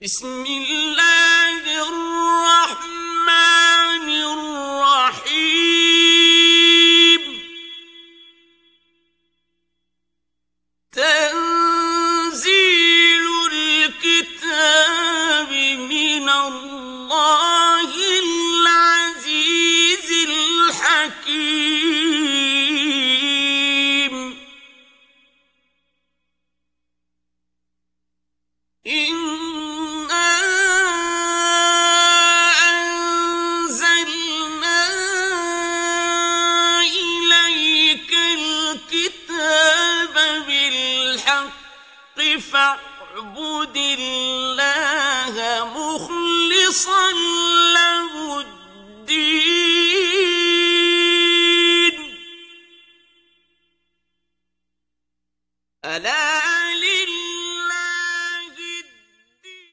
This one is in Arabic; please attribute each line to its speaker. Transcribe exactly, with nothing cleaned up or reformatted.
Speaker 1: بسم الله الرحمن الرحيم. تنزيل الكتاب من الله العزيز الحكيم. إنا أنزلنا إليك الكتاب بالحق فاعبد الله مخلصا